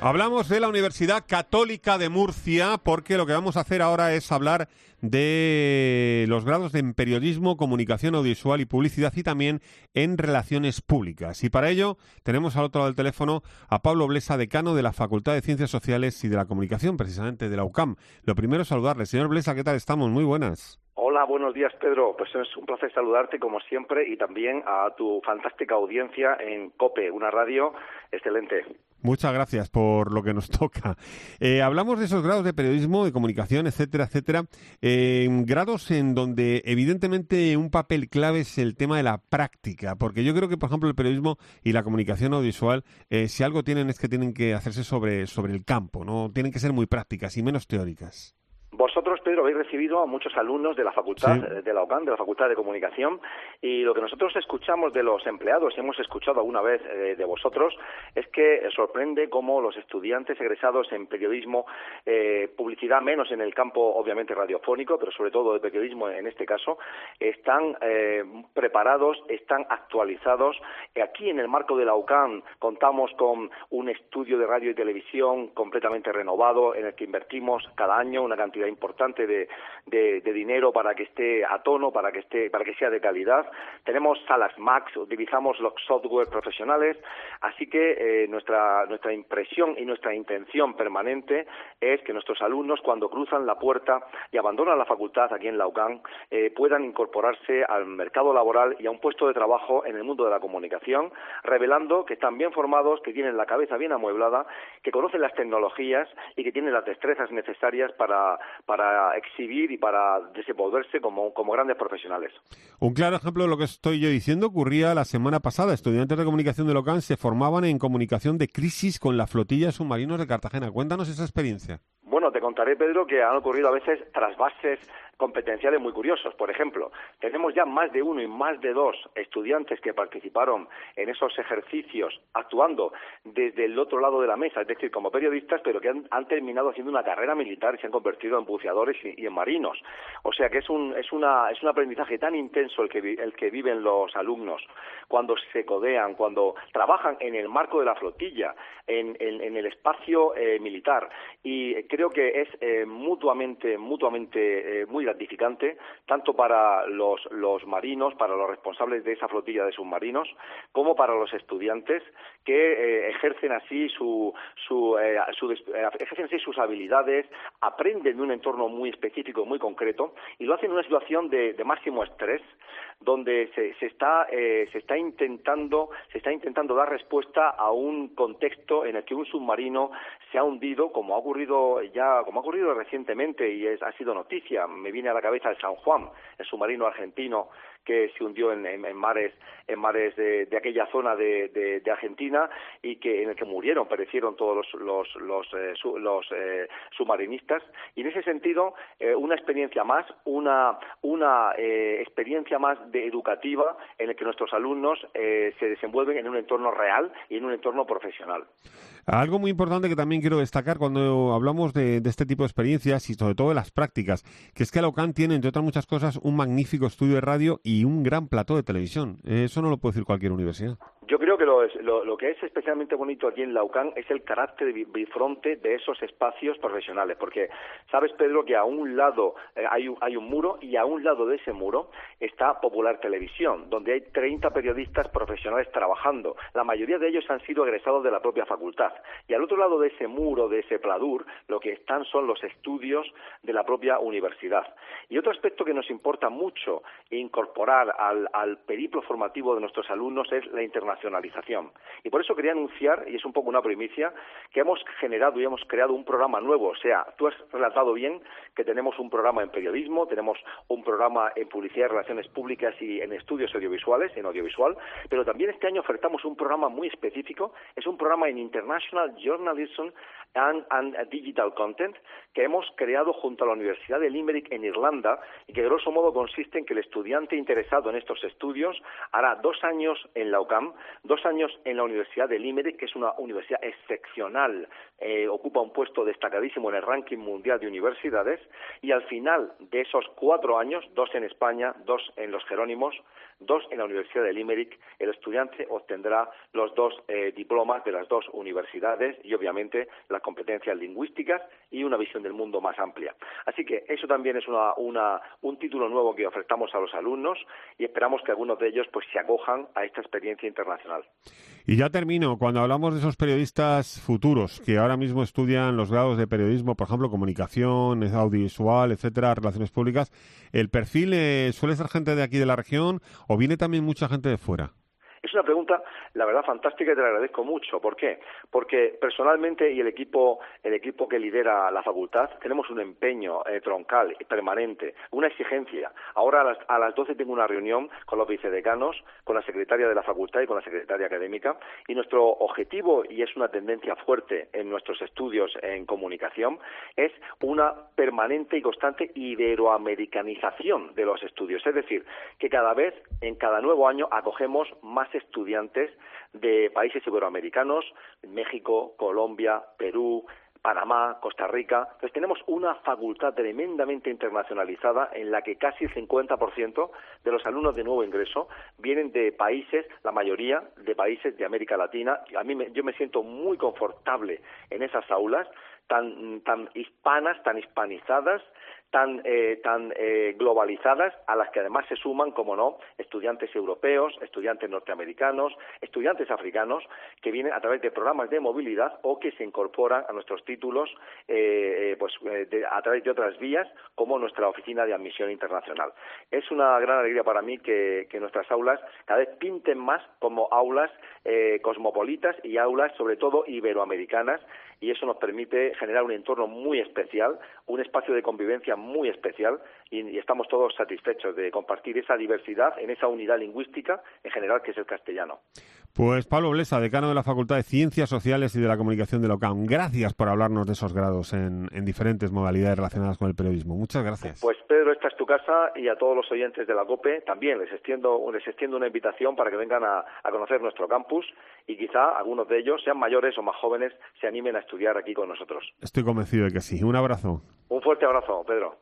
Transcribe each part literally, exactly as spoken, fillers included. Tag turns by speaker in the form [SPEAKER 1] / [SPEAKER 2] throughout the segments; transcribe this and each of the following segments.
[SPEAKER 1] Hablamos de la Universidad Católica de Murcia porque lo que vamos a hacer ahora es hablar de los grados en periodismo, comunicación audiovisual y publicidad y también en relaciones públicas. Y para ello tenemos al otro lado del teléfono a Pablo Blesa, decano de la Facultad de Ciencias Sociales y de la Comunicación, precisamente de la U C A M. Lo primero es saludarle. Señor Blesa, ¿qué tal estamos? Muy buenas.
[SPEAKER 2] Hola, buenos días, Pedro. Pues es un placer saludarte como siempre y también a tu fantástica audiencia en COPE, una radio excelente.
[SPEAKER 1] Muchas gracias por lo que nos toca. Eh, hablamos de esos grados de periodismo, de comunicación, etcétera, etcétera. Eh, grados en donde evidentemente un papel clave es el tema de la práctica, porque yo creo que, por ejemplo, el periodismo y la comunicación audiovisual, eh, si algo tienen es que tienen que hacerse sobre, sobre el campo, ¿no? Tienen que ser muy prácticas y menos teóricas.
[SPEAKER 2] Vosotros, Pedro, habéis recibido a muchos alumnos de la facultad,
[SPEAKER 1] sí.
[SPEAKER 2] de la U C A M, de la Facultad de Comunicación, y lo que nosotros escuchamos de los empleados, y hemos escuchado alguna vez eh, de vosotros, es que sorprende cómo los estudiantes egresados en periodismo, eh, publicidad menos en el campo, obviamente, radiofónico, pero sobre todo de periodismo en este caso, están eh, preparados, están actualizados. Aquí, en el marco de la U C A M, contamos con un estudio de radio y televisión completamente renovado, en el que invertimos cada año una cantidad importante de, de, de dinero para que esté a tono, para que esté, para que sea de calidad. Tenemos salas Max, utilizamos los software profesionales, así que eh, nuestra nuestra impresión y nuestra intención permanente es que nuestros alumnos, cuando cruzan la puerta y abandonan la facultad aquí en la U C A M, eh, puedan incorporarse al mercado laboral y a un puesto de trabajo en el mundo de la comunicación, revelando que están bien formados, que tienen la cabeza bien amueblada, que conocen las tecnologías y que tienen las destrezas necesarias para para exhibir y para desenvolverse como, como grandes profesionales.
[SPEAKER 1] Un claro ejemplo de lo que estoy yo diciendo ocurría la semana pasada. Estudiantes de comunicación de la U C A M se formaban en comunicación de crisis con la flotilla de submarinos de Cartagena. Cuéntanos esa experiencia.
[SPEAKER 2] Bueno, te contaré, Pedro, que han ocurrido a veces trasvases competenciales muy curiosos. Por ejemplo, tenemos ya más de uno y más de dos estudiantes que participaron en esos ejercicios actuando desde el otro lado de la mesa, es decir, como periodistas, pero que han, han terminado haciendo una carrera militar y se han convertido en buceadores y, y en marinos. O sea que es un es una es un aprendizaje tan intenso el que el que viven los alumnos cuando se codean, cuando trabajan en el marco de la flotilla, en, en, en el espacio eh, militar, y creo que es eh, mutuamente mutuamente eh, muy gratificante, tanto para los, los marinos, para los responsables de esa flotilla de submarinos, como para los estudiantes que eh, ejercen así su, su, eh, su eh, ejercen así sus habilidades, aprenden de un entorno muy específico, muy concreto, y lo hacen en una situación de, de máximo estrés, donde se, se está eh, se está intentando se está intentando dar respuesta a un contexto en el que un submarino se ha hundido, como ha ocurrido ya como ha ocurrido recientemente y es, ha sido noticia. Me viene a la cabeza el San Juan, el submarino argentino que se hundió en, en, en mares en mares de, de aquella zona de, de, de Argentina y que en el que murieron, perecieron todos los los los, eh, su, los eh, submarinistas. Y en ese sentido, eh, una experiencia más, una una eh, experiencia más de educativa en el que nuestros alumnos eh, se desenvuelven en un entorno real y en un entorno profesional.
[SPEAKER 1] Algo muy importante que también quiero destacar cuando hablamos de, de este tipo de experiencias y sobre todo de las prácticas, que es que la U C A M tiene, entre otras muchas cosas, un magnífico estudio de radio y un gran plató de televisión. Eso no lo puede decir cualquier universidad.
[SPEAKER 2] Yo creo que lo, es, lo, lo que es especialmente bonito aquí en la U C A M es el carácter bifronte de esos espacios profesionales, porque sabes, Pedro, que a un lado eh, hay, un, hay un muro y a un lado de ese muro está Popular Televisión, donde hay treinta periodistas profesionales trabajando. La mayoría de ellos han sido egresados de la propia facultad. Y al otro lado de ese muro, de ese pladur, lo que están son los estudios de la propia universidad. Y otro aspecto que nos importa mucho incorporar al, al periplo formativo de nuestros alumnos es la internacionalización. Y por eso quería anunciar, y es un poco una primicia, que hemos generado y hemos creado un programa nuevo. O sea, tú has relatado bien que tenemos un programa en periodismo, tenemos un programa en publicidad y relaciones públicas y en estudios audiovisuales, en audiovisual, pero también este año ofertamos un programa muy específico, es un programa en International Journalism and, and Digital Content que hemos creado junto a la Universidad de Limerick en Irlanda y que grosso modo consiste en que el estudiante interesado en estos estudios hará dos años en la U C A M, dos años en la Universidad de Limerick, que es una universidad excepcional, eh, ocupa un puesto destacadísimo en el ranking mundial de universidades, y al final de esos cuatro años, dos en España, dos en los Jerónimos, dos en la Universidad de Limerick, el estudiante obtendrá los dos eh, diplomas de las dos universidades y obviamente las competencias lingüísticas y una visión del mundo más amplia. Así que eso también es una, una, un título nuevo que ofertamos a los alumnos y esperamos que algunos de ellos pues se acojan a esta experiencia internacional.
[SPEAKER 1] Y ya termino, cuando hablamos de esos periodistas futuros que ahora mismo estudian los grados de periodismo, por ejemplo, comunicación, audiovisual, etcétera, relaciones públicas, ¿el perfil eh, suele ser gente de aquí de la región o viene también mucha gente de fuera?
[SPEAKER 2] Es una pregunta, la verdad, fantástica y te la agradezco mucho. ¿Por qué? Porque personalmente y el equipo el equipo que lidera la facultad tenemos un empeño eh, troncal, permanente, una exigencia. Ahora a las, a las doce tengo una reunión con los vicedecanos, con la secretaria de la facultad y con la secretaria académica y nuestro objetivo, y es una tendencia fuerte en nuestros estudios en comunicación, es una permanente y constante iberoamericanización de los estudios. Es decir, que cada vez, en cada nuevo año, acogemos más estudiantes de países iberoamericanos, México, Colombia, Perú, Panamá, Costa Rica. Entonces tenemos una facultad tremendamente internacionalizada en la que casi el cincuenta por ciento de los alumnos de nuevo ingreso vienen de países, la mayoría de países de América Latina. A mí me, yo me siento muy confortable en esas aulas tan, tan hispanas, tan hispanizadas, tan eh, tan eh, globalizadas, a las que además se suman, como no, estudiantes europeos, estudiantes norteamericanos, estudiantes africanos, que vienen a través de programas de movilidad o que se incorporan a nuestros títulos eh, pues eh, de, a través de otras vías, como nuestra oficina de admisión internacional. Es una gran alegría para mí que, que nuestras aulas cada vez pinten más como aulas eh, cosmopolitas y aulas, sobre todo, iberoamericanas, y eso nos permite generar un entorno muy especial, un espacio de convivencia muy especial y, y estamos todos satisfechos de compartir esa diversidad en esa unidad lingüística en general que es el castellano.
[SPEAKER 1] Pues Pablo Blesa, decano de la Facultad de Ciencias Sociales y de la Comunicación de la U C A M, gracias por hablarnos de esos grados en, en diferentes modalidades relacionadas con el periodismo. Muchas gracias.
[SPEAKER 2] Pues Pedro, esta es tu casa y a todos los oyentes de la COPE también les extiendo, les extiendo una invitación para que vengan a, a conocer nuestro campus y quizá algunos de ellos, sean mayores o más jóvenes, se animen a estudiar aquí con nosotros.
[SPEAKER 1] Estoy convencido de que sí. Un abrazo.
[SPEAKER 2] Un fuerte abrazo, Pedro.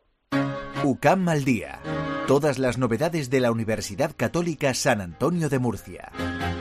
[SPEAKER 3] U C A M al día. Todas las novedades de la Universidad Católica San Antonio de Murcia.